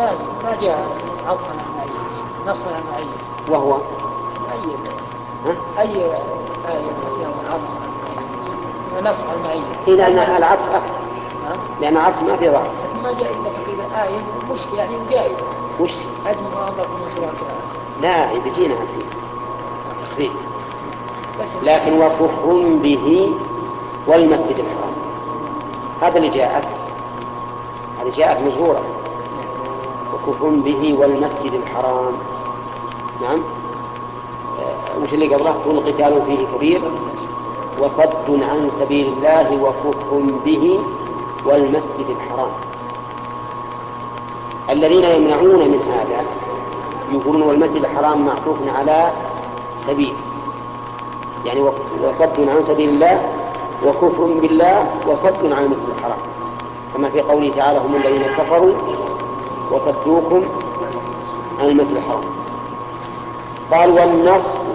ما جاء عطفا عن معين، نصا عن معين. وهو أي آية فيها عطف عن معين، نص عن معين. لأن العطف أكثر، لأن العطف ما في ضعف. ما جاء إلا في آية مشكلة يعني جائزة. وش؟ أجمع أمركم من شركاء. لا بيجينا فيه. لكن وكفر به والمسجد الحرام، هذا اللي جاءت، هذه جاءت مجرورة. وكفر به والمسجد الحرام. نعم. وش اللي قبله؟ والقتال فيه كبير وصد عن سبيل الله وكفر به والمسجد الحرام. الذين يمنعون من هذا يقولون والمسجد الحرام معطوف على سبيل، يعني وصد عن سبيل الله وكفر بالله وصد عن المسجد الحرام، كما في قوله تعالى هم الذين كفروا وصدوكم عن المسجد الحرام. قال